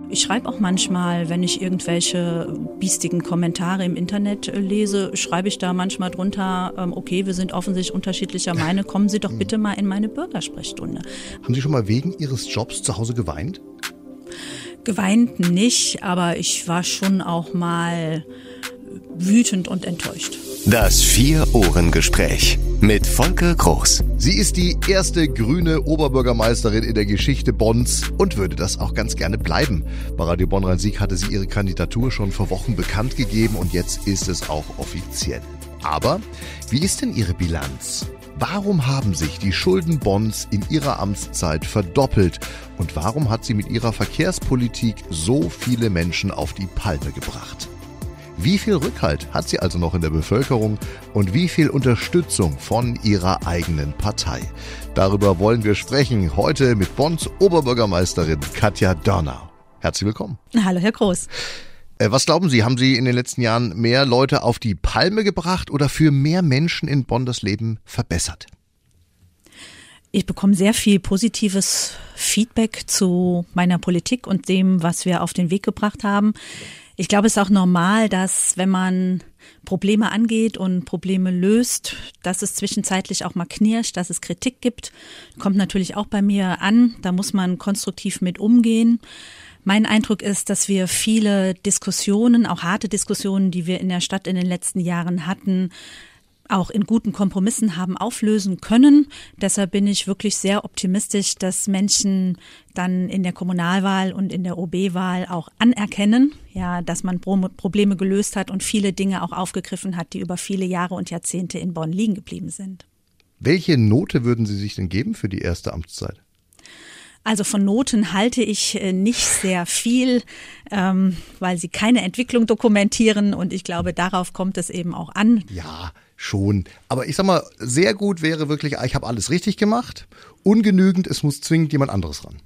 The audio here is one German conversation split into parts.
Ich schreibe auch manchmal, wenn ich irgendwelche biestigen Kommentare im Internet lese, schreibe ich da manchmal drunter, okay, wir sind offensichtlich unterschiedlicher Meinung, kommen Sie doch bitte mal in meine Bürgersprechstunde. Haben Sie schon mal wegen Ihres Jobs zu Hause geweint? Geweint nicht, aber ich war schon auch mal wütend und enttäuscht. Das Vier-Ohren-Gespräch mit Volker Groß. Sie ist die erste grüne Oberbürgermeisterin in der Geschichte Bonns und würde das auch ganz gerne bleiben. Bei Radio Bonn-Rhein-Sieg hatte sie ihre Kandidatur schon vor Wochen bekannt gegeben und jetzt ist es auch offiziell. Aber wie ist denn ihre Bilanz? Warum haben sich die Schulden Bonns in ihrer Amtszeit verdoppelt? Und warum hat sie mit ihrer Verkehrspolitik so viele Menschen auf die Palme gebracht? Wie viel Rückhalt hat sie also noch in der Bevölkerung und wie viel Unterstützung von ihrer eigenen Partei? Darüber wollen wir sprechen heute mit Bonns Oberbürgermeisterin Katja Dörnau. Herzlich willkommen. Hallo, Herr Groß. Was glauben Sie, haben Sie in den letzten Jahren mehr Leute auf die Palme gebracht oder für mehr Menschen in Bonn das Leben verbessert? Ich bekomme sehr viel positives Feedback zu meiner Politik und dem, was wir auf den Weg gebracht haben. Ich glaube, es ist auch normal, dass wenn man Probleme angeht und Probleme löst, dass es zwischenzeitlich auch mal knirscht, dass es Kritik gibt. Kommt natürlich auch bei mir an. Da muss man konstruktiv mit umgehen. Mein Eindruck ist, dass wir viele Diskussionen, auch harte Diskussionen, die wir in der Stadt in den letzten Jahren hatten, auch in guten Kompromissen haben auflösen können. Deshalb bin ich wirklich sehr optimistisch, dass Menschen dann in der Kommunalwahl und in der OB-Wahl auch anerkennen, ja, dass man Probleme gelöst hat und viele Dinge auch aufgegriffen hat, die über viele Jahre und Jahrzehnte in Bonn liegen geblieben sind. Welche Note würden Sie sich denn geben für die erste Amtszeit? Also von Noten halte ich nicht sehr viel, weil sie keine Entwicklung dokumentieren und ich glaube, darauf kommt es eben auch an. Ja, schon. Aber ich sag mal, sehr gut wäre wirklich, ich habe alles richtig gemacht. Ungenügend, es muss zwingend jemand anderes ran.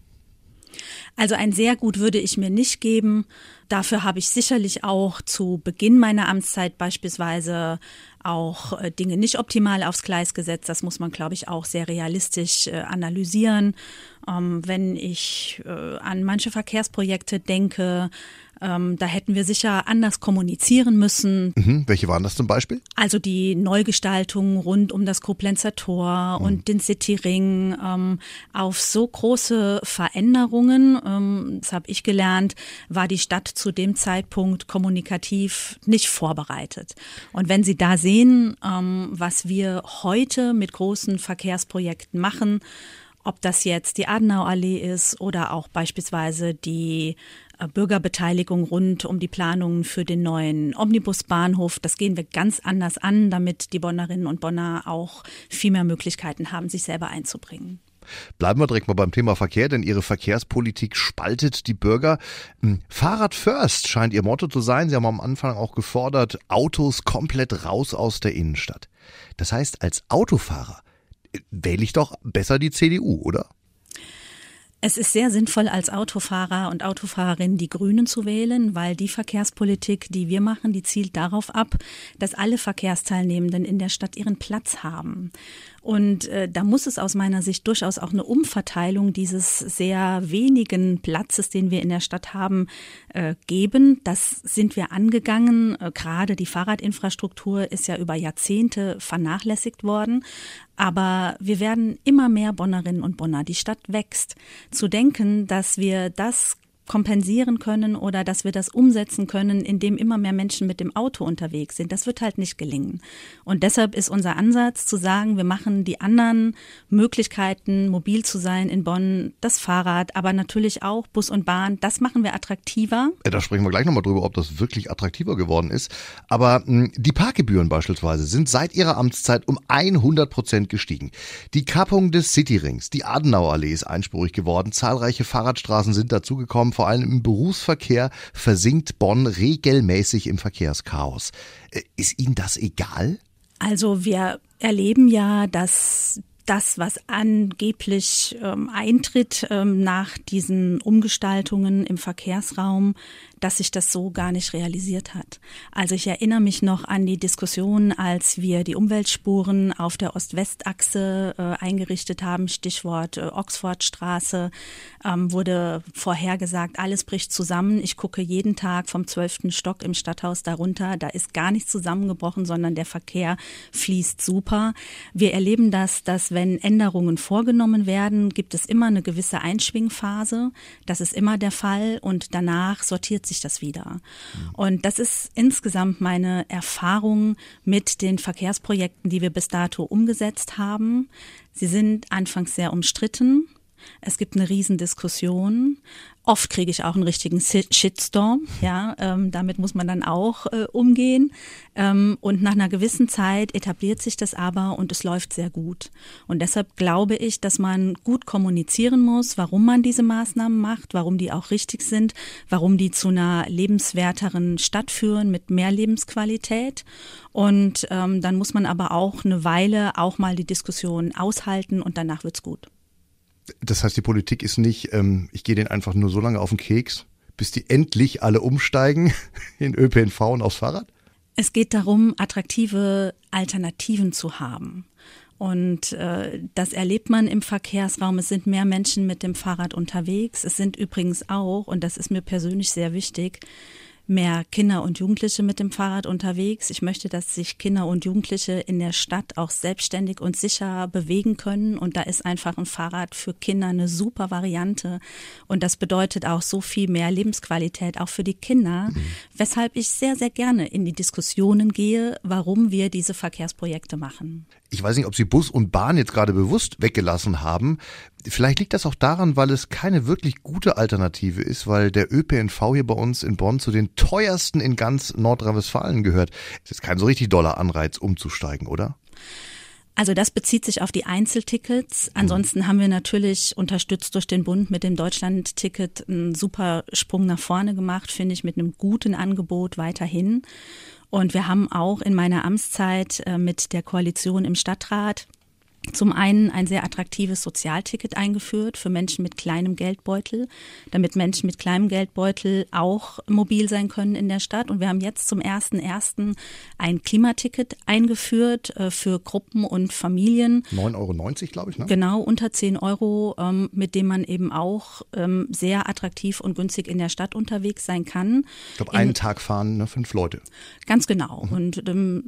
Also ein sehr gut würde ich mir nicht geben. Dafür habe ich sicherlich auch zu Beginn meiner Amtszeit beispielsweise auch Dinge nicht optimal aufs Gleis gesetzt. Das muss man, glaube ich, auch sehr realistisch analysieren. Wenn ich an manche Verkehrsprojekte denke, da hätten wir sicher anders kommunizieren müssen. Welche waren das zum Beispiel? Also die Neugestaltung rund um das Koblenzer Tor und den Cityring. Auf so große Veränderungen, das habe ich gelernt, war die Stadt zu dem Zeitpunkt kommunikativ nicht vorbereitet. Und wenn Sie da sehen, was wir heute mit großen Verkehrsprojekten machen, ob das jetzt die Adenauerallee ist oder auch beispielsweise die Bürgerbeteiligung rund um die Planungen für den neuen Omnibusbahnhof. Das gehen wir ganz anders an, damit die Bonnerinnen und Bonner auch viel mehr Möglichkeiten haben, sich selber einzubringen. Bleiben wir direkt mal beim Thema Verkehr, denn Ihre Verkehrspolitik spaltet die Bürger. Fahrrad first scheint Ihr Motto zu sein. Sie haben am Anfang auch gefordert, Autos komplett raus aus der Innenstadt. Das heißt, als Autofahrer wähle ich doch besser die CDU, oder? Es ist sehr sinnvoll, als Autofahrer und Autofahrerin die Grünen zu wählen, weil die Verkehrspolitik, die wir machen, die zielt darauf ab, dass alle Verkehrsteilnehmenden in der Stadt ihren Platz haben. Und da muss es aus meiner Sicht durchaus auch eine Umverteilung dieses sehr wenigen Platzes, den wir in der Stadt haben, geben. Das sind wir angegangen. Gerade die Fahrradinfrastruktur ist ja über Jahrzehnte vernachlässigt worden. Aber wir werden immer mehr Bonnerinnen und Bonner. Die Stadt wächst. Zu denken, dass wir das kompensieren können oder dass wir das umsetzen können, indem immer mehr Menschen mit dem Auto unterwegs sind. Das wird halt nicht gelingen. Und deshalb ist unser Ansatz zu sagen, wir machen die anderen Möglichkeiten, mobil zu sein in Bonn, das Fahrrad, aber natürlich auch Bus und Bahn, das machen wir attraktiver. Da sprechen wir gleich nochmal drüber, ob das wirklich attraktiver geworden ist. Aber die Parkgebühren beispielsweise sind seit ihrer Amtszeit um 100% gestiegen. Die Kappung des Cityrings, die Adenauerallee ist einspurig geworden, zahlreiche Fahrradstraßen sind dazugekommen. Vor allem im Berufsverkehr versinkt Bonn regelmäßig im Verkehrschaos. Ist Ihnen das egal? Also wir erleben ja, dass das, was angeblich eintritt nach diesen Umgestaltungen im Verkehrsraum, dass sich das so gar nicht realisiert hat. Also ich erinnere mich noch an die Diskussion, als wir die Umweltspuren auf der Ost-West-Achse eingerichtet haben, Stichwort Oxfordstraße, wurde vorhergesagt, alles bricht zusammen. Ich gucke jeden Tag vom 12. Stock im Stadthaus darunter, da ist gar nichts zusammengebrochen, sondern der Verkehr fließt super. Wir erleben das, dass wenn Änderungen vorgenommen werden, gibt es immer eine gewisse Einschwingphase. Das ist immer der Fall und danach sortiert sich das wieder. Und das ist insgesamt meine Erfahrung mit den Verkehrsprojekten, die wir bis dato umgesetzt haben. Sie sind anfangs sehr umstritten. Es gibt eine Riesendiskussion. Oft kriege ich auch einen richtigen Shitstorm. Ja, damit muss man dann auch umgehen. Und nach einer gewissen Zeit etabliert sich das aber und es läuft sehr gut. Und deshalb glaube ich, dass man gut kommunizieren muss, warum man diese Maßnahmen macht, warum die auch richtig sind, warum die zu einer lebenswerteren Stadt führen mit mehr Lebensqualität. Und dann muss man aber auch eine Weile auch mal die Diskussion aushalten und danach wird's gut. Das heißt, die Politik ist nicht, ich gehe denen einfach nur so lange auf den Keks, bis die endlich alle umsteigen in ÖPNV und aufs Fahrrad? Es geht darum, attraktive Alternativen zu haben. Und das erlebt man im Verkehrsraum. Es sind mehr Menschen mit dem Fahrrad unterwegs. Es sind übrigens auch, und das ist mir persönlich sehr wichtig, mehr Kinder und Jugendliche mit dem Fahrrad unterwegs. Ich möchte, dass sich Kinder und Jugendliche in der Stadt auch selbstständig und sicher bewegen können. Und da ist einfach ein Fahrrad für Kinder eine super Variante. Und das bedeutet auch so viel mehr Lebensqualität, auch für die Kinder. Weshalb ich sehr, sehr gerne in die Diskussionen gehe, warum wir diese Verkehrsprojekte machen. Ich weiß nicht, ob Sie Bus und Bahn jetzt gerade bewusst weggelassen haben. Vielleicht liegt das auch daran, weil es keine wirklich gute Alternative ist, weil der ÖPNV hier bei uns in Bonn zu den teuersten in ganz Nordrhein-Westfalen gehört. Es ist kein so richtig doller Anreiz, umzusteigen, oder? Also das bezieht sich auf die Einzeltickets. Ansonsten haben wir natürlich unterstützt durch den Bund mit dem Deutschland-Ticket einen super Sprung nach vorne gemacht, finde ich, mit einem guten Angebot weiterhin. Und wir haben auch in meiner Amtszeit mit der Koalition im Stadtrat zum einen ein sehr attraktives Sozialticket eingeführt für Menschen mit kleinem Geldbeutel, damit Menschen mit kleinem Geldbeutel auch mobil sein können in der Stadt. Und wir haben jetzt zum 1.1. ein Klimaticket eingeführt für Gruppen und Familien. 9,90 €, glaube ich, ne? Genau, unter 10 €, mit dem man eben auch sehr attraktiv und günstig in der Stadt unterwegs sein kann. Ich glaube, einen Tag fahren 5 Leute. Ganz genau. Und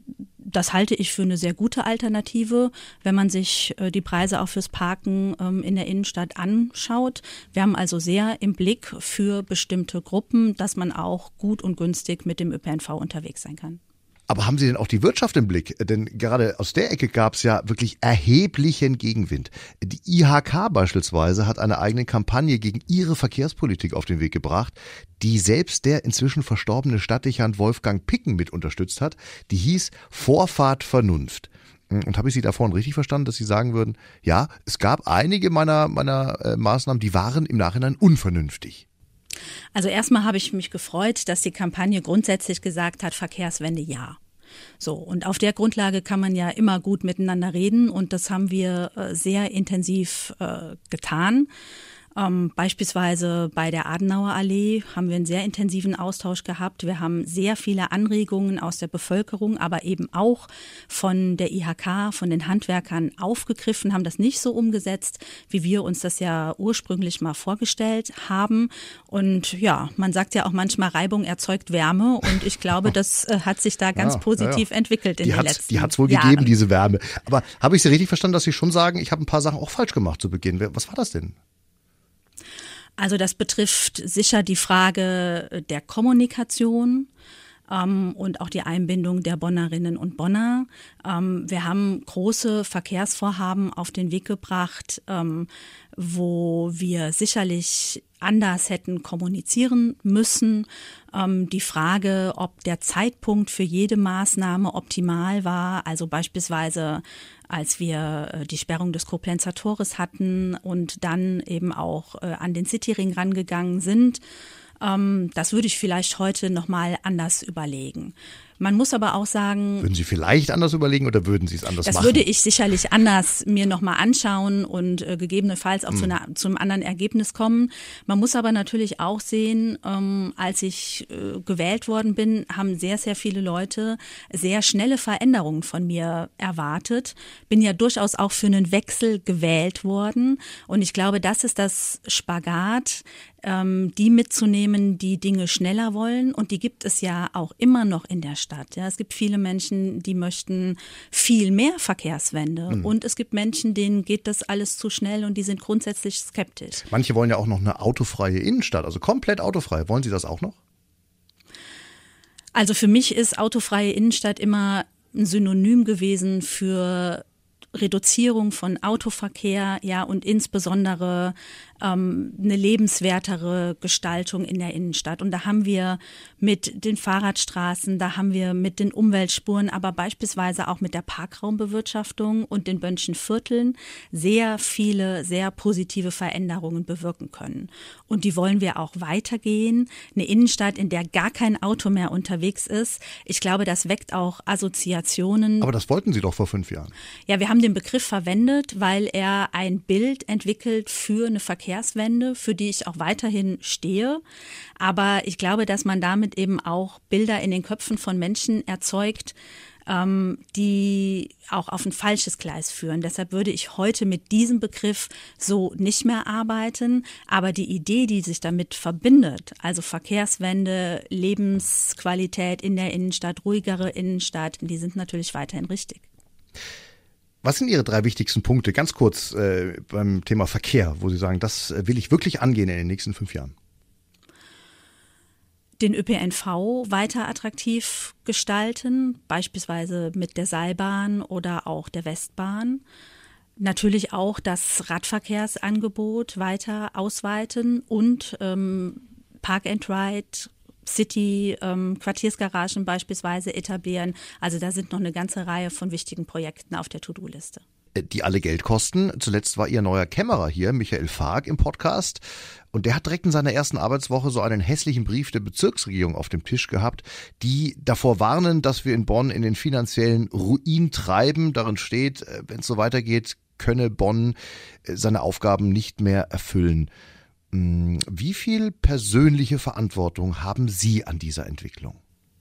das halte ich für eine sehr gute Alternative, wenn man sich die Preise auch fürs Parken in der Innenstadt anschaut. Wir haben also sehr im Blick für bestimmte Gruppen, dass man auch gut und günstig mit dem ÖPNV unterwegs sein kann. Aber haben Sie denn auch die Wirtschaft im Blick? Denn gerade aus der Ecke gab es ja wirklich erheblichen Gegenwind. Die IHK beispielsweise hat eine eigene Kampagne gegen ihre Verkehrspolitik auf den Weg gebracht, die selbst der inzwischen verstorbene Stadtdechant Wolfgang Picken mit unterstützt hat. Die hieß Vorfahrt Vernunft. Und habe ich Sie da vorhin richtig verstanden, dass Sie sagen würden, ja, es gab einige meiner Maßnahmen, die waren im Nachhinein unvernünftig? Also erstmal habe ich mich gefreut, dass die Kampagne grundsätzlich gesagt hat, Verkehrswende ja. So, und auf der Grundlage kann man ja immer gut miteinander reden und das haben wir sehr intensiv getan. Beispielsweise bei der Adenauer Allee haben wir einen sehr intensiven Austausch gehabt. Wir haben sehr viele Anregungen aus der Bevölkerung, aber eben auch von der IHK, von den Handwerkern aufgegriffen, haben das nicht so umgesetzt, wie wir uns das ja ursprünglich mal vorgestellt haben. Und ja, man sagt ja auch manchmal, Reibung erzeugt Wärme und ich glaube, das hat sich da ganz positiv entwickelt in den letzten Jahren. Die hat es wohl gegeben, diese Wärme. Aber habe ich Sie richtig verstanden, dass Sie schon sagen, ich habe ein paar Sachen auch falsch gemacht zu Beginn? Was war das denn? Also das betrifft sicher die Frage der Kommunikation und auch die Einbindung der Bonnerinnen und Bonner. Wir haben große Verkehrsvorhaben auf den Weg gebracht, wo wir sicherlich anders hätten kommunizieren müssen. Die Frage, ob der Zeitpunkt für jede Maßnahme optimal war, also beispielsweise als wir die Sperrung des Koblenzer Tores hatten und dann eben auch an den Cityring rangegangen sind. Das würde ich vielleicht heute nochmal anders überlegen. Man muss aber auch sagen. Würden Sie vielleicht anders überlegen oder würden Sie es anders machen? Das würde ich sicherlich anders mir nochmal anschauen und gegebenenfalls auch zu einem anderen Ergebnis kommen. Man muss aber natürlich auch sehen, als ich gewählt worden bin, haben sehr, sehr viele Leute sehr schnelle Veränderungen von mir erwartet. Bin ja durchaus auch für einen Wechsel gewählt worden. Und ich glaube, das ist das Spagat, die mitzunehmen, die Dinge schneller wollen. Und die gibt es ja auch immer noch in der Stadt. Ja, es gibt viele Menschen, die möchten viel mehr Verkehrswende. Und es gibt Menschen, denen geht das alles zu schnell und die sind grundsätzlich skeptisch. Manche wollen ja auch noch eine autofreie Innenstadt, also komplett autofrei. Wollen Sie das auch noch? Also für mich ist autofreie Innenstadt immer ein Synonym gewesen für Reduzierung von Autoverkehr, ja, und insbesondere eine lebenswertere Gestaltung in der Innenstadt. Und da haben wir mit den Fahrradstraßen, da haben wir mit den Umweltspuren, aber beispielsweise auch mit der Parkraumbewirtschaftung und den Bönnschen Vierteln sehr viele, sehr positive Veränderungen bewirken können. Und die wollen wir auch weitergehen. Eine Innenstadt, in der gar kein Auto mehr unterwegs ist. Ich glaube, das weckt auch Assoziationen. Aber das wollten Sie doch vor 5 Jahren. Ja, wir haben den Begriff verwendet, weil er ein Bild entwickelt für eine Verkehrswende, für die ich auch weiterhin stehe. Aber ich glaube, dass man damit eben auch Bilder in den Köpfen von Menschen erzeugt, die auch auf ein falsches Gleis führen. Deshalb würde ich heute mit diesem Begriff so nicht mehr arbeiten. Aber die Idee, die sich damit verbindet, also Verkehrswende, Lebensqualität in der Innenstadt, ruhigere Innenstadt, die sind natürlich weiterhin richtig. Was sind Ihre 3 wichtigsten Punkte, ganz kurz beim Thema Verkehr, wo Sie sagen, das will ich wirklich angehen in den nächsten 5 Jahren? Den ÖPNV weiter attraktiv gestalten, beispielsweise mit der Seilbahn oder auch der Westbahn. Natürlich auch das Radverkehrsangebot weiter ausweiten und Park and Ride, City, Quartiersgaragen beispielsweise etablieren. Also da sind noch eine ganze Reihe von wichtigen Projekten auf der To-Do-Liste. Die alle Geld kosten. Zuletzt war Ihr neuer Kämmerer hier, Michael Fark, im Podcast. Und der hat direkt in seiner ersten Arbeitswoche so einen hässlichen Brief der Bezirksregierung auf dem Tisch gehabt, die davor warnen, dass wir in Bonn in den finanziellen Ruin treiben. Darin steht, wenn es so weitergeht, könne Bonn seine Aufgaben nicht mehr erfüllen. Wie viel persönliche Verantwortung haben Sie an dieser Entwicklung?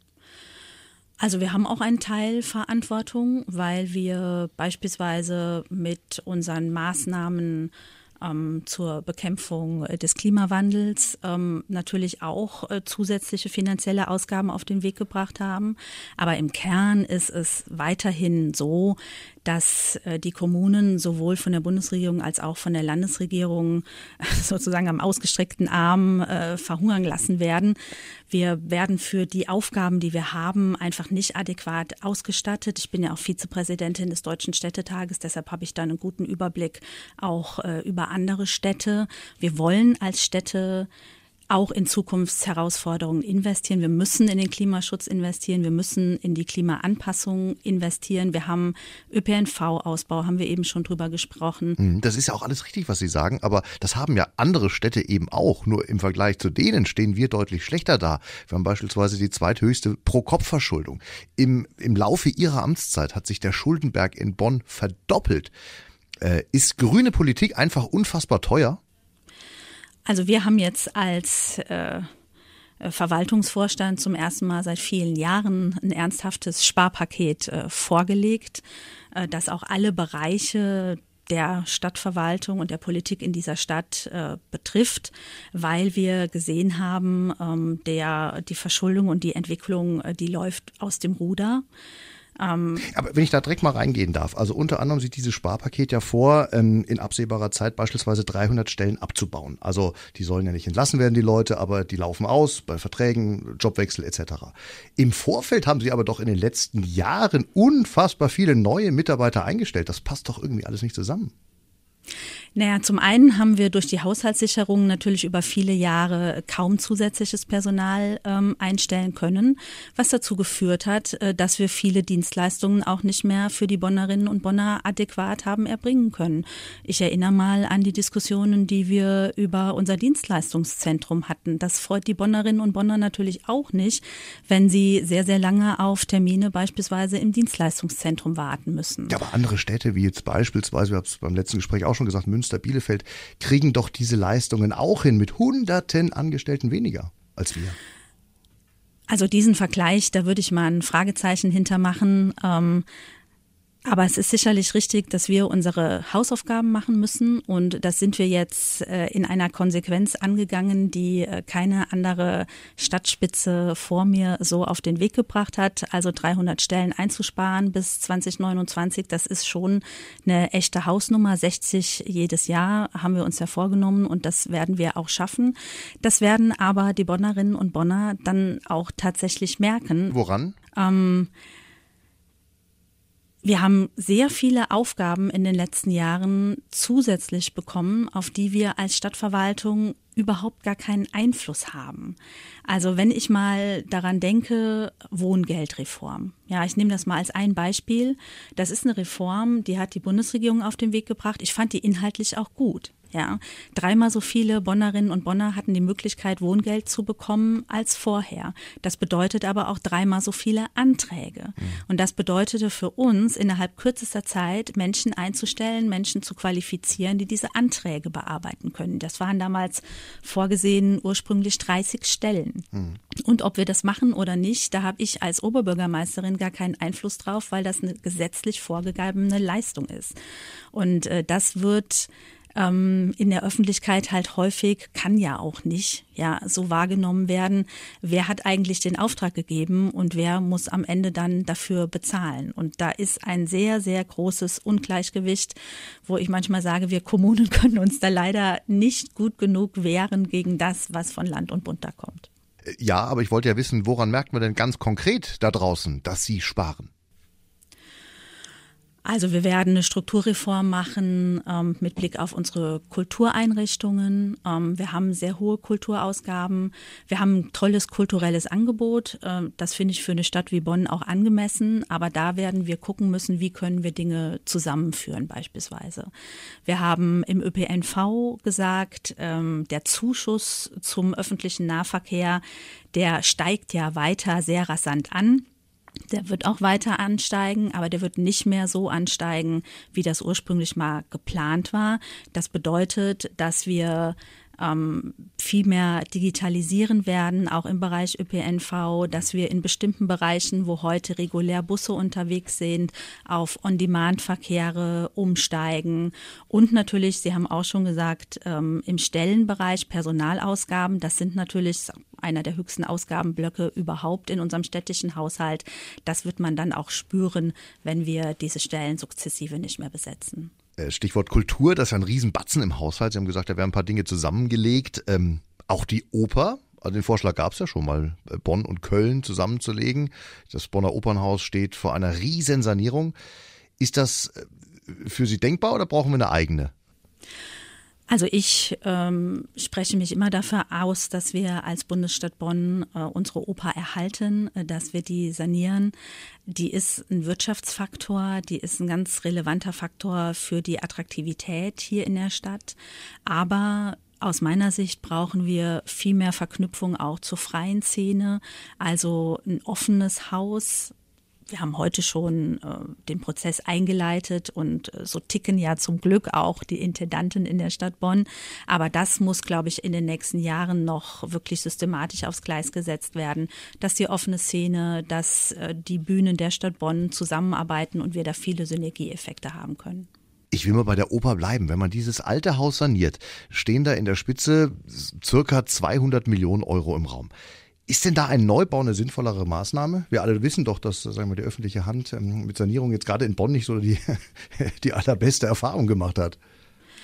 Also wir haben auch einen Teil Verantwortung, weil wir beispielsweise mit unseren Maßnahmen zur Bekämpfung des Klimawandels natürlich auch zusätzliche finanzielle Ausgaben auf den Weg gebracht haben. Aber im Kern ist es weiterhin so, dass die Kommunen sowohl von der Bundesregierung als auch von der Landesregierung sozusagen am ausgestreckten Arm verhungern lassen werden. Wir werden für die Aufgaben, die wir haben, einfach nicht adäquat ausgestattet. Ich bin ja auch Vizepräsidentin des Deutschen Städtetages, deshalb habe ich da einen guten Überblick auch über andere Städte. Wir wollen als Städte auch in Zukunftsherausforderungen investieren. Wir müssen in den Klimaschutz investieren. Wir müssen in die Klimaanpassung investieren. Wir haben ÖPNV-Ausbau, haben wir eben schon drüber gesprochen. Das ist ja auch alles richtig, was Sie sagen, aber das haben ja andere Städte eben auch. Nur im Vergleich zu denen stehen wir deutlich schlechter da. Wir haben beispielsweise die zweithöchste Pro-Kopf-Verschuldung. Im Laufe Ihrer Amtszeit hat sich der Schuldenberg in Bonn verdoppelt. Ist grüne Politik einfach unfassbar teuer? Also wir haben jetzt als Verwaltungsvorstand zum ersten Mal seit vielen Jahren ein ernsthaftes Sparpaket vorgelegt, das auch alle Bereiche der Stadtverwaltung und der Politik in dieser Stadt betrifft, weil wir gesehen haben, die Verschuldung und die Entwicklung, die läuft aus dem Ruder. Aber wenn ich da direkt mal reingehen darf, also unter anderem sieht dieses Sparpaket ja vor, in absehbarer Zeit beispielsweise 300 Stellen abzubauen. Also die sollen ja nicht entlassen werden, die Leute, aber die laufen aus bei Verträgen, Jobwechsel etc. Im Vorfeld haben Sie aber doch in den letzten Jahren unfassbar viele neue Mitarbeiter eingestellt. Das passt doch irgendwie alles nicht zusammen. Naja, zum einen haben wir durch die Haushaltssicherung natürlich über viele Jahre kaum zusätzliches Personal einstellen können, was dazu geführt hat, dass wir viele Dienstleistungen auch nicht mehr für die Bonnerinnen und Bonner adäquat haben erbringen können. Ich erinnere mal an die Diskussionen, die wir über unser Dienstleistungszentrum hatten. Das freut die Bonnerinnen und Bonner natürlich auch nicht, wenn sie sehr, sehr lange auf Termine beispielsweise im Dienstleistungszentrum warten müssen. Ja, aber andere Städte, wie jetzt beispielsweise, wir haben es beim letzten Gespräch auch schon gesagt, Münster, Bielefeld, kriegen doch diese Leistungen auch hin mit Hunderten Angestellten weniger als wir. Also diesen Vergleich, da würde ich mal ein Fragezeichen hintermachen. Aber es ist sicherlich richtig, dass wir unsere Hausaufgaben machen müssen und das sind wir jetzt in einer Konsequenz angegangen, die keine andere Stadtspitze vor mir so auf den Weg gebracht hat. Also 300 Stellen einzusparen bis 2029, das ist schon eine echte Hausnummer. 60 jedes Jahr haben wir uns ja vorgenommen und das werden wir auch schaffen. Das werden aber die Bonnerinnen und Bonner dann auch tatsächlich merken. Woran? Wir haben sehr viele Aufgaben in den letzten Jahren zusätzlich bekommen, auf die wir als Stadtverwaltung überhaupt gar keinen Einfluss haben. Also wenn ich mal daran denke, Wohngeldreform. Ja, ich nehme das mal als ein Beispiel. Das ist eine Reform, die hat die Bundesregierung auf den Weg gebracht. Ich fand die inhaltlich auch gut. Ja, 3-mal so viele Bonnerinnen und Bonner hatten die Möglichkeit, Wohngeld zu bekommen als vorher. Das bedeutet aber auch 3-mal so viele Anträge. Und das bedeutete für uns, innerhalb kürzester Zeit Menschen einzustellen, Menschen zu qualifizieren, die diese Anträge bearbeiten können. Das waren damals vorgesehen ursprünglich 30 Stellen. Und ob wir das machen oder nicht, da habe ich als Oberbürgermeisterin gar keinen Einfluss drauf, weil das eine gesetzlich vorgegebene Leistung ist. Und das wird in der Öffentlichkeit halt häufig, kann ja auch nicht, ja, so wahrgenommen werden, wer hat eigentlich den Auftrag gegeben und wer muss am Ende dann dafür bezahlen. Und da ist ein sehr, sehr großes Ungleichgewicht, wo ich manchmal sage, wir Kommunen können uns da leider nicht gut genug wehren gegen das, was von Land und Bund da kommt. Ja, aber ich wollte ja wissen, woran merkt man denn ganz konkret da draußen, dass Sie sparen? Also wir werden eine Strukturreform machen mit Blick auf unsere Kultureinrichtungen. Wir haben sehr hohe Kulturausgaben. Wir haben ein tolles kulturelles Angebot. Das finde ich für eine Stadt wie Bonn auch angemessen. Aber da werden wir gucken müssen, wie können wir Dinge zusammenführen beispielsweise. Wir haben im ÖPNV gesagt, der Zuschuss zum öffentlichen Nahverkehr, der steigt ja weiter sehr rasant an. Der wird auch weiter ansteigen, aber der wird nicht mehr so ansteigen, wie das ursprünglich mal geplant war. Das bedeutet, dass wir viel mehr digitalisieren werden, auch im Bereich ÖPNV, dass wir in bestimmten Bereichen, wo heute regulär Busse unterwegs sind, auf On-Demand-Verkehre umsteigen. Und natürlich, Sie haben auch schon gesagt, im Stellenbereich Personalausgaben, das sind natürlich einer der höchsten Ausgabenblöcke überhaupt in unserem städtischen Haushalt. Das wird man dann auch spüren, wenn wir diese Stellen sukzessive nicht mehr besetzen. Stichwort Kultur, das ist ja ein Riesenbatzen im Haushalt. Sie haben gesagt, da werden ein paar Dinge zusammengelegt. Auch die Oper, also den Vorschlag gab es ja schon mal, Bonn und Köln zusammenzulegen. Das Bonner Opernhaus steht vor einer Riesensanierung. Ist das für Sie denkbar oder brauchen wir eine eigene? Also ich spreche mich immer dafür aus, dass wir als Bundesstadt Bonn unsere Oper erhalten, dass wir die sanieren. Die ist ein Wirtschaftsfaktor, die ist ein ganz relevanter Faktor für die Attraktivität hier in der Stadt. Aber aus meiner Sicht brauchen wir viel mehr Verknüpfung auch zur freien Szene, also ein offenes Haus. Wir haben heute schon den Prozess eingeleitet und so ticken ja zum Glück auch die Intendanten in der Stadt Bonn. Aber das muss, glaube ich, in den nächsten Jahren noch wirklich systematisch aufs Gleis gesetzt werden, dass die offene Szene, dass die Bühnen der Stadt Bonn zusammenarbeiten und wir da viele Synergieeffekte haben können. Ich will mal bei der Oper bleiben. Wenn man dieses alte Haus saniert, stehen da in der Spitze circa 200 Millionen Euro im Raum. Ist denn da ein Neubau eine sinnvollere Maßnahme? Wir alle wissen doch, dass, sagen wir, die öffentliche Hand mit Sanierung jetzt gerade in Bonn nicht so die allerbeste Erfahrung gemacht hat.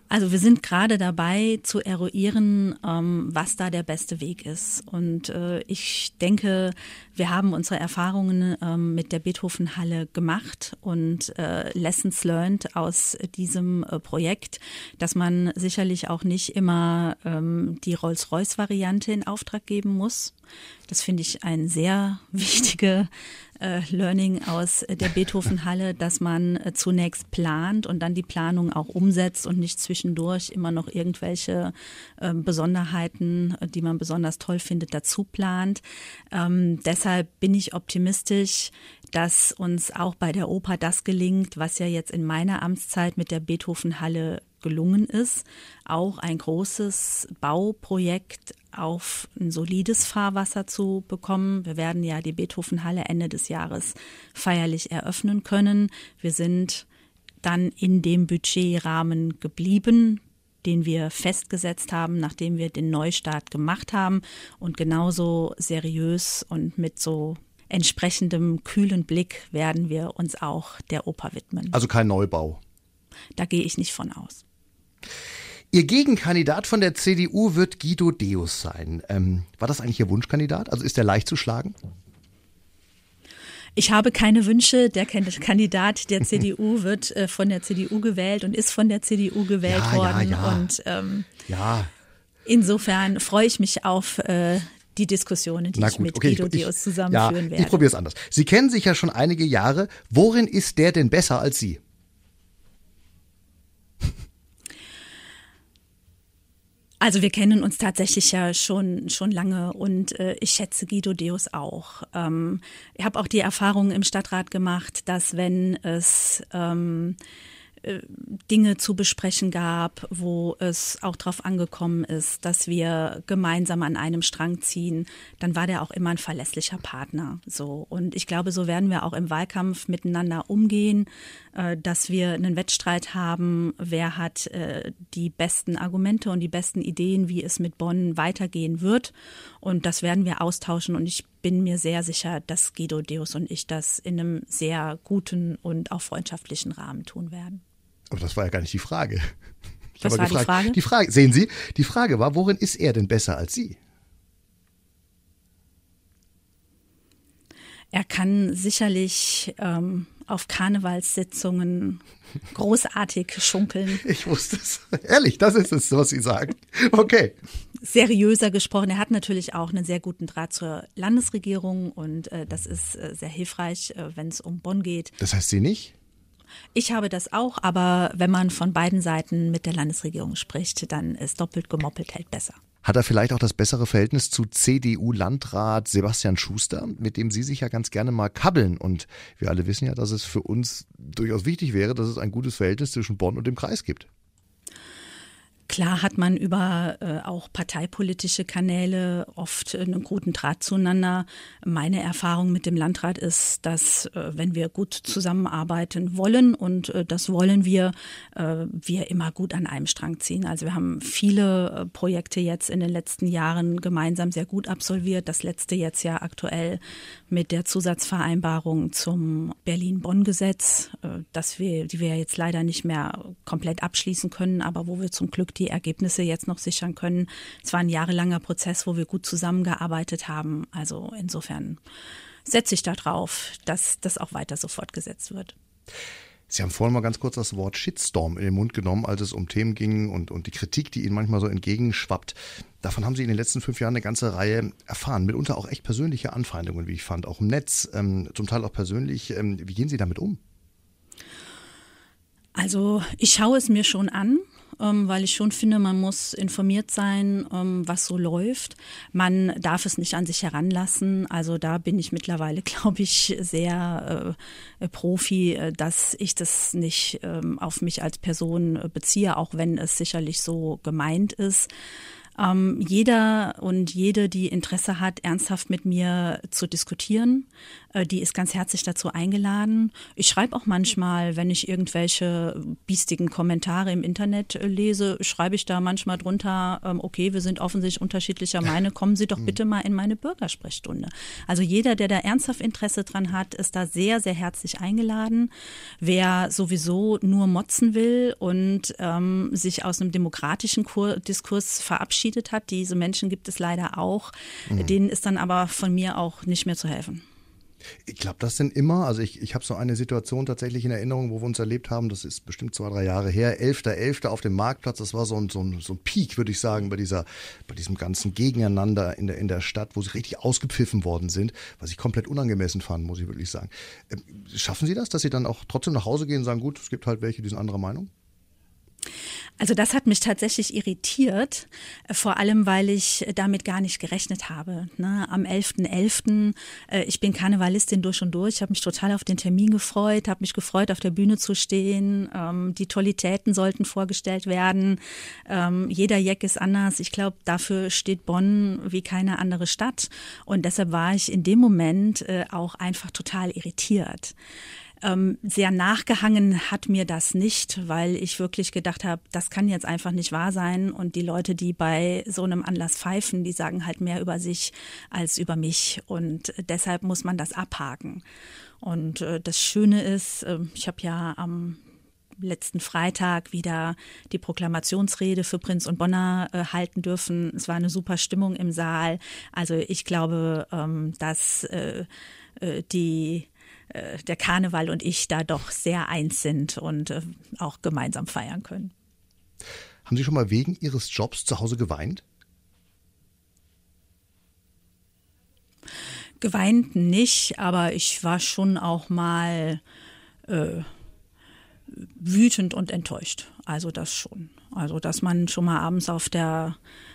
Also wir sind gerade dabei zu eruieren, was da der beste Weg ist. Und ich denke, wir haben unsere Erfahrungen mit der Beethoven-Halle gemacht und Lessons learned aus diesem Projekt, dass man sicherlich auch nicht immer die Rolls-Royce-Variante in Auftrag geben muss. Das finde ich ein sehr wichtige Learning aus der Beethoven-Halle, dass man zunächst plant und dann die Planung auch umsetzt und nicht zwischendurch immer noch irgendwelche Besonderheiten, die man besonders toll findet, dazu plant. Deshalb bin ich optimistisch, dass uns auch bei der Oper das gelingt, was ja jetzt in meiner Amtszeit mit der Beethoven-Halle gelungen ist, auch ein großes Bauprojekt auf ein solides Fahrwasser zu bekommen. Wir werden ja die Beethoven-Halle Ende des Jahres feierlich eröffnen können. Wir sind dann in dem Budgetrahmen geblieben, den wir festgesetzt haben, nachdem wir den Neustart gemacht haben, und genauso seriös und mit so entsprechendem kühlen Blick werden wir uns auch der Oper widmen. Also kein Neubau? Da gehe ich nicht von aus. Ihr Gegenkandidat von der CDU wird Guido Deus sein. War das eigentlich Ihr Wunschkandidat? Also ist der leicht zu schlagen? Ich habe keine Wünsche. Der Kandidat der CDU wird von der CDU gewählt und ist von der CDU gewählt worden. Und insofern freue ich mich auf die Diskussionen, die ich mit Guido Deus zusammenführen werde. Ich probiere es anders. Sie kennen sich ja schon einige Jahre. Worin ist der denn besser als Sie? Also wir kennen uns tatsächlich ja schon lange und ich schätze Guido Deus auch. Ich habe auch die Erfahrung im Stadtrat gemacht, dass wenn es Dinge zu besprechen gab, wo es auch darauf angekommen ist, dass wir gemeinsam an einem Strang ziehen, dann war der auch immer ein verlässlicher Partner. So. Und ich glaube, so werden wir auch im Wahlkampf miteinander umgehen, dass wir einen Wettstreit haben, wer hat die besten Argumente und die besten Ideen, wie es mit Bonn weitergehen wird. Und das werden wir austauschen, und ich bin mir sehr sicher, dass Guido Deus und ich das in einem sehr guten und auch freundschaftlichen Rahmen tun werden. Aber das war ja gar nicht die Frage. Was war die Frage? Die Frage, sehen Sie, die Frage war, worin ist er denn besser als Sie? Er kann sicherlich auf Karnevalssitzungen großartig schunkeln. Ich wusste es. Ehrlich, das ist es, was Sie sagen. Okay. Seriöser gesprochen. Er hat natürlich auch einen sehr guten Draht zur Landesregierung, und das ist sehr hilfreich, wenn es um Bonn geht. Das heißt Sie nicht? Ich habe das auch, aber wenn man von beiden Seiten mit der Landesregierung spricht, dann ist doppelt gemoppelt hält besser. Hat er vielleicht auch das bessere Verhältnis zu CDU-Landrat Sebastian Schuster, mit dem Sie sich ja ganz gerne mal kabbeln? Und wir alle wissen ja, dass es für uns durchaus wichtig wäre, dass es ein gutes Verhältnis zwischen Bonn und dem Kreis gibt. Klar hat man über auch parteipolitische Kanäle oft einen guten Draht zueinander. Meine Erfahrung mit dem Landrat ist, dass wenn wir gut zusammenarbeiten wollen, und das wollen wir immer gut an einem Strang ziehen. Also wir haben viele Projekte jetzt in den letzten Jahren gemeinsam sehr gut absolviert. Das letzte jetzt ja aktuell mit der Zusatzvereinbarung zum Berlin-Bonn-Gesetz, die wir jetzt leider nicht mehr komplett abschließen können, aber wo wir zum Glück die Ergebnisse jetzt noch sichern können. Es war ein jahrelanger Prozess, wo wir gut zusammengearbeitet haben. Also insofern setze ich da drauf, dass das auch weiter so fortgesetzt wird. Sie haben vorhin mal ganz kurz das Wort Shitstorm in den Mund genommen, als es um Themen ging und die Kritik, die Ihnen manchmal so entgegenschwappt. Davon haben Sie in den letzten 5 Jahren eine ganze Reihe erfahren. Mitunter auch echt persönliche Anfeindungen, wie ich fand, auch im Netz, zum Teil auch persönlich. Wie gehen Sie damit um? Also ich schaue es mir schon an, weil ich schon finde, man muss informiert sein, was so läuft. Man darf es nicht an sich heranlassen. Also da bin ich mittlerweile, glaube ich, sehr Profi, dass ich das nicht auf mich als Person beziehe, auch wenn es sicherlich so gemeint ist. Jeder und jede, die Interesse hat, ernsthaft mit mir zu diskutieren, die ist ganz herzlich dazu eingeladen. Ich schreibe auch manchmal, wenn ich irgendwelche biestigen Kommentare im Internet lese, schreibe ich da manchmal drunter, okay, wir sind offensichtlich unterschiedlicher Meinung, kommen Sie doch bitte mal in meine Bürgersprechstunde. Also jeder, der da ernsthaft Interesse dran hat, ist da sehr, sehr herzlich eingeladen. Wer sowieso nur motzen will und sich aus einem demokratischen Diskurs verabschiedet hat, diese Menschen gibt es leider auch, denen ist dann aber von mir auch nicht mehr zu helfen. Ich glaube, das sind immer, also ich habe so eine Situation tatsächlich in Erinnerung, wo wir uns erlebt haben, das ist bestimmt 2-3 Jahre her, 11.11. auf dem Marktplatz, das war so ein Peak, würde ich sagen, bei diesem ganzen Gegeneinander in der Stadt, wo sie richtig ausgepfiffen worden sind, was ich komplett unangemessen fand, muss ich wirklich sagen. Schaffen Sie das, dass Sie dann auch trotzdem nach Hause gehen und sagen, gut, es gibt halt welche, die sind anderer Meinung? Also das hat mich tatsächlich irritiert, vor allem, weil ich damit gar nicht gerechnet habe. Am 11.11., ich bin Karnevalistin durch und durch, habe mich total auf den Termin gefreut, habe mich gefreut, auf der Bühne zu stehen. Die Tollitäten sollten vorgestellt werden. Jeder Jeck ist anders. Ich glaube, dafür steht Bonn wie keine andere Stadt. Und deshalb war ich in dem Moment auch einfach total irritiert. Sehr nachgehangen hat mir das nicht, weil ich wirklich gedacht habe, das kann jetzt einfach nicht wahr sein. Und die Leute, die bei so einem Anlass pfeifen, die sagen halt mehr über sich als über mich. Und deshalb muss man das abhaken. Und das Schöne ist, ich habe ja am letzten Freitag wieder die Proklamationsrede für Prinz und Bonner halten dürfen. Es war eine super Stimmung im Saal. Also ich glaube, dass der Karneval und ich da doch sehr eins sind und auch gemeinsam feiern können. Haben Sie schon mal wegen Ihres Jobs zu Hause geweint? Geweint nicht, aber ich war schon auch mal wütend und enttäuscht. Also das schon. Also dass man schon mal abends auf der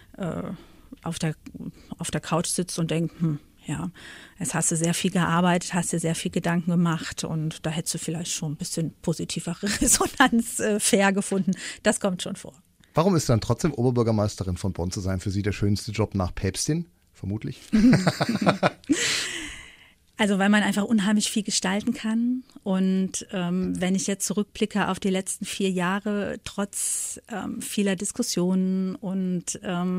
Couch sitzt und denkt, ja, jetzt hast du sehr viel gearbeitet, hast dir sehr viel Gedanken gemacht und da hättest du vielleicht schon ein bisschen positivere Resonanz fair gefunden. Das kommt schon vor. Warum ist dann trotzdem Oberbürgermeisterin von Bonn zu sein für Sie der schönste Job nach Päpstin? Vermutlich. Also weil man einfach unheimlich viel gestalten kann und wenn ich jetzt zurückblicke auf die letzten 4 Jahre, trotz vieler Diskussionen und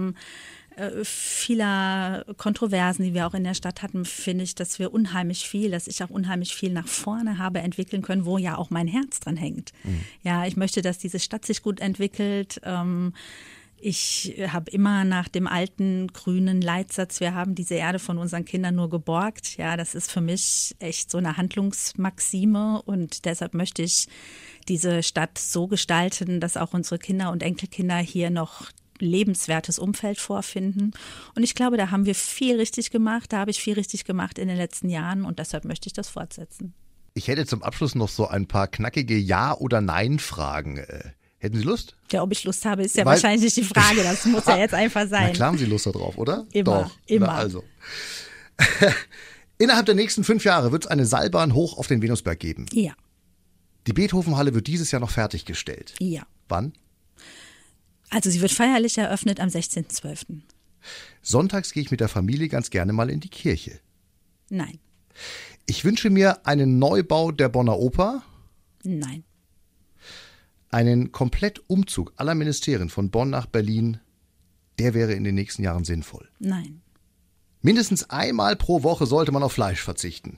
vieler Kontroversen, die wir auch in der Stadt hatten, finde ich, dass ich auch unheimlich viel nach vorne habe entwickeln können, wo ja auch mein Herz dran hängt. Ja, ich möchte, dass diese Stadt sich gut entwickelt. Ich habe immer nach dem alten grünen Leitsatz, wir haben diese Erde von unseren Kindern nur geborgt. Ja, das ist für mich echt so eine Handlungsmaxime und deshalb möchte ich diese Stadt so gestalten, dass auch unsere Kinder und Enkelkinder hier noch lebenswertes Umfeld vorfinden. Und ich glaube, da haben wir viel richtig gemacht. Da habe ich viel richtig gemacht in den letzten Jahren und deshalb möchte ich das fortsetzen. Ich hätte zum Abschluss noch so ein paar knackige Ja- oder Nein-Fragen. Hätten Sie Lust? Ja, ob ich Lust habe, ist ja wahrscheinlich nicht die Frage. Das muss ja jetzt einfach sein. Na klar haben Sie Lust darauf, oder? Immer, Doch. immer. Na also. Innerhalb der nächsten 5 Jahre wird es eine Seilbahn hoch auf den Venusberg geben. Ja. Die Beethovenhalle wird dieses Jahr noch fertiggestellt. Ja. Wann? Also sie wird feierlich eröffnet am 16.12. Sonntags gehe ich mit der Familie ganz gerne mal in die Kirche. Nein. Ich wünsche mir einen Neubau der Bonner Oper. Nein. Einen Komplettumzug aller Ministerien von Bonn nach Berlin, der wäre in den nächsten Jahren sinnvoll. Nein. Mindestens einmal pro Woche sollte man auf Fleisch verzichten.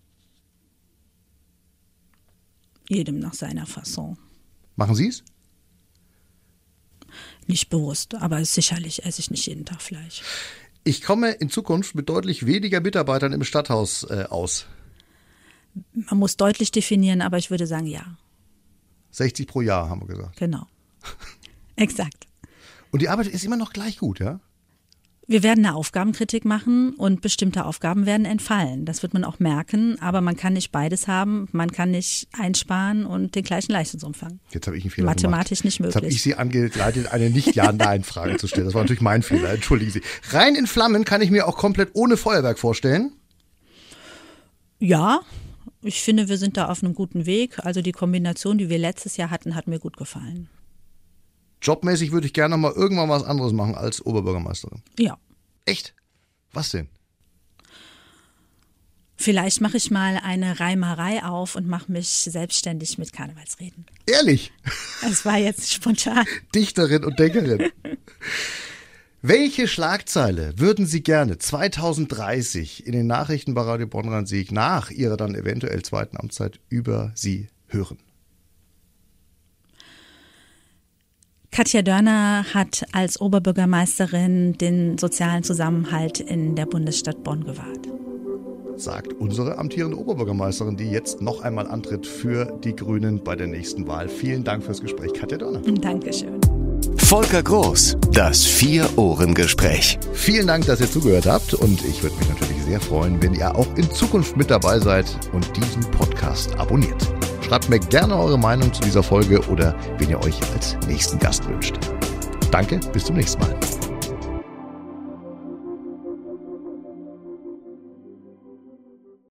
Jedem nach seiner Fasson. Machen Sie es? Nicht bewusst, aber sicherlich esse ich nicht jeden Tag Fleisch. Ich komme in Zukunft mit deutlich weniger Mitarbeitern im Stadthaus aus. Man muss deutlich definieren, aber ich würde sagen ja. 60 pro Jahr, haben wir gesagt. Genau. Exakt. Und die Arbeit ist immer noch gleich gut, ja? Wir werden eine Aufgabenkritik machen und bestimmte Aufgaben werden entfallen. Das wird man auch merken, aber man kann nicht beides haben. Man kann nicht einsparen und den gleichen Leistungsumfang. Jetzt habe ich einen Fehler Mathematisch gemacht. Nicht möglich. Jetzt habe ich Sie angeleitet, eine Nicht-Ja-Nein-Frage zu stellen. Das war natürlich mein Fehler, entschuldigen Sie. Rein in Flammen kann ich mir auch komplett ohne Feuerwerk vorstellen. Ja, ich finde, wir sind da auf einem guten Weg. Also die Kombination, die wir letztes Jahr hatten, hat mir gut gefallen. jobmäßig würde ich gerne mal irgendwann was anderes machen als Oberbürgermeisterin. Ja. Echt? Was denn? Vielleicht mache ich mal eine Reimerei auf und mache mich selbstständig mit Karnevalsreden. Ehrlich? Das war jetzt spontan. Dichterin und Denkerin. Welche Schlagzeile würden Sie gerne 2030 in den Nachrichten bei Radio Bonn-Rhein-Sieg nach Ihrer dann eventuell zweiten Amtszeit über Sie hören? Katja Dörner hat als Oberbürgermeisterin den sozialen Zusammenhalt in der Bundesstadt Bonn gewahrt. Sagt unsere amtierende Oberbürgermeisterin, die jetzt noch einmal antritt für die Grünen bei der nächsten Wahl. Vielen Dank fürs Gespräch, Katja Dörner. Dankeschön. Volker Groß, das Vier-Ohren-Gespräch. Vielen Dank, dass ihr zugehört habt und ich würde mich natürlich sehr freuen, wenn ihr auch in Zukunft mit dabei seid und diesen Podcast abonniert. Schreibt mir gerne eure Meinung zu dieser Folge oder wen ihr euch als nächsten Gast wünscht. Danke, bis zum nächsten Mal.